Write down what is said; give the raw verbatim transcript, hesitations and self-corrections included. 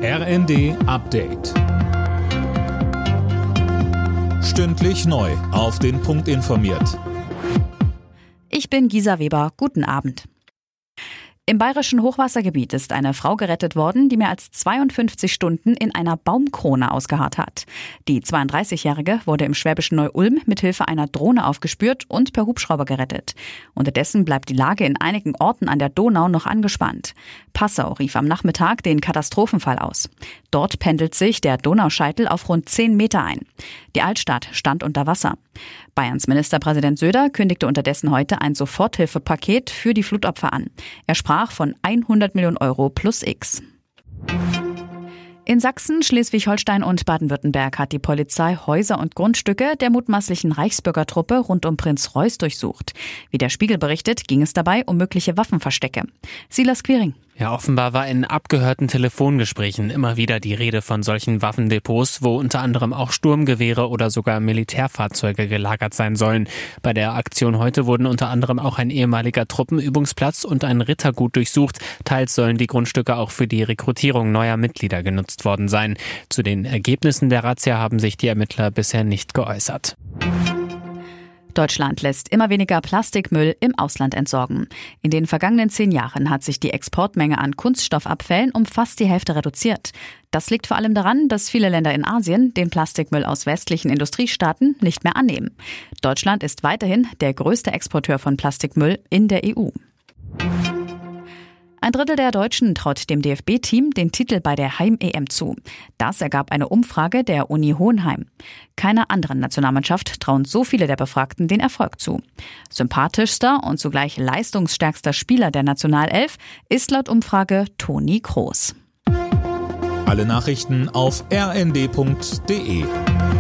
R N D Update. Stündlich neu auf den Punkt informiert. Ich bin Gisa Weber. Guten Abend. Im bayerischen Hochwassergebiet ist eine Frau gerettet worden, die mehr als zweiundfünfzig Stunden in einer Baumkrone ausgeharrt hat. Die zweiunddreißigjährige wurde im schwäbischen Neu-Ulm mithilfe einer Drohne aufgespürt und per Hubschrauber gerettet. Unterdessen bleibt die Lage in einigen Orten an der Donau noch angespannt. Passau rief am Nachmittag den Katastrophenfall aus. Dort pendelt sich der Donauscheitel auf rund zehn Meter ein. Die Altstadt stand unter Wasser. Bayerns Ministerpräsident Söder kündigte unterdessen heute ein Soforthilfepaket für die Flutopfer an. Er sprach von hundert Millionen Euro plus X. In Sachsen, Schleswig-Holstein und Baden-Württemberg hat die Polizei Häuser und Grundstücke der mutmaßlichen Reichsbürgertruppe rund um Prinz Reuß durchsucht. Wie der Spiegel berichtet, ging es dabei um mögliche Waffenverstecke. Silas Quiring. Ja, offenbar war in abgehörten Telefongesprächen immer wieder die Rede von solchen Waffendepots, wo unter anderem auch Sturmgewehre oder sogar Militärfahrzeuge gelagert sein sollen. Bei der Aktion heute wurden unter anderem auch ein ehemaliger Truppenübungsplatz und ein Rittergut durchsucht. Teils sollen die Grundstücke auch für die Rekrutierung neuer Mitglieder genutzt worden sein. Zu den Ergebnissen der Razzia haben sich die Ermittler bisher nicht geäußert. Deutschland lässt immer weniger Plastikmüll im Ausland entsorgen. In den vergangenen zehn Jahren hat sich die Exportmenge an Kunststoffabfällen um fast die Hälfte reduziert. Das liegt vor allem daran, dass viele Länder in Asien den Plastikmüll aus westlichen Industriestaaten nicht mehr annehmen. Deutschland ist weiterhin der größte Exporteur von Plastikmüll in der E U. Ein Drittel der Deutschen traut dem D F B-Team den Titel bei der Heim-E M zu. Das ergab eine Umfrage der Uni Hohenheim. Keiner anderen Nationalmannschaft trauen so viele der Befragten den Erfolg zu. Sympathischster und zugleich leistungsstärkster Spieler der Nationalelf ist laut Umfrage Toni Kroos. Alle Nachrichten auf r n d punkt d e.